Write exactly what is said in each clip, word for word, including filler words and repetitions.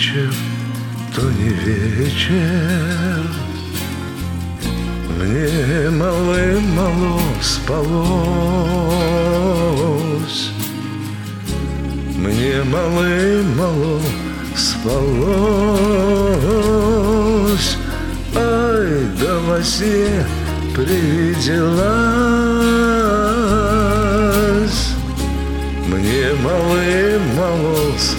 вечер, то не вечер. Мне мало-мало спалось, мне мало-мало спалось. Ай, да во сне привиделась, мне мало-мало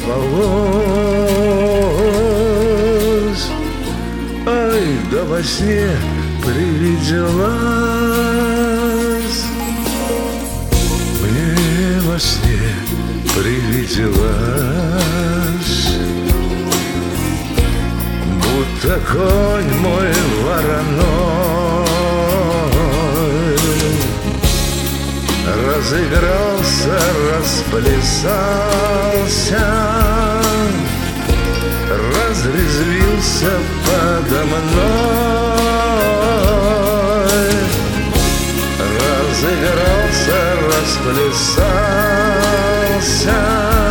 спалось. Ай, да во сне привиделась, мне во сне привиделась, будто конь мой вороной разыгрался, расплясался, разрезвился подо мной, разыгрался, расплясался,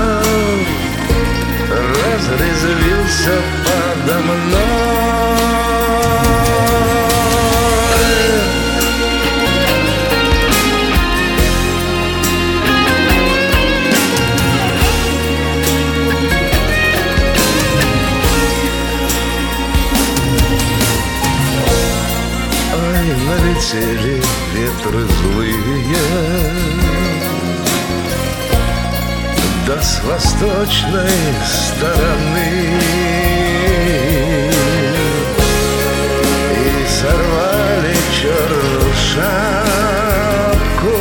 разрезвился подо мной. Налетели ветры злые, да с восточной стороны, и сорвали черную шапку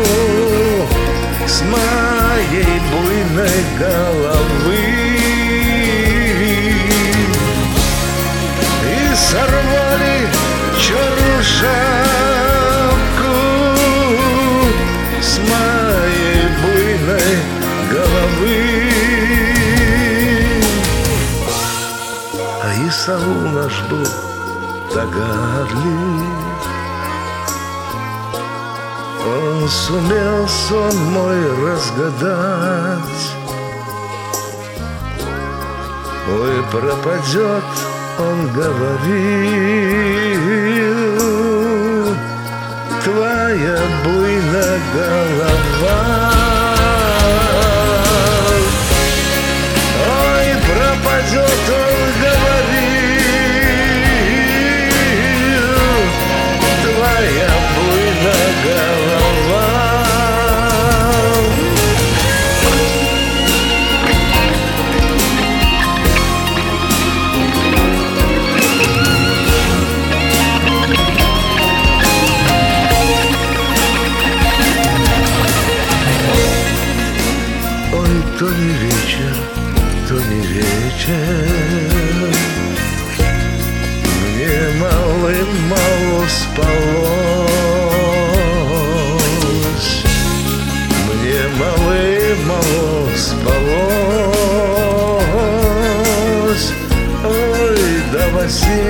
с моей буйной головы, и сорвали черную шапку с моей буйной головы. А Исаул наш был догадлив, он сумел сон мой разгадать. Ой, пропадет, он говорил, твоя буйная голова. Ой, пропадет, он говорил, твоя буйная голова. То не вечер, то не вечер, мне мало-мало спалось, мне мало-мало спалось. Ой, да во сне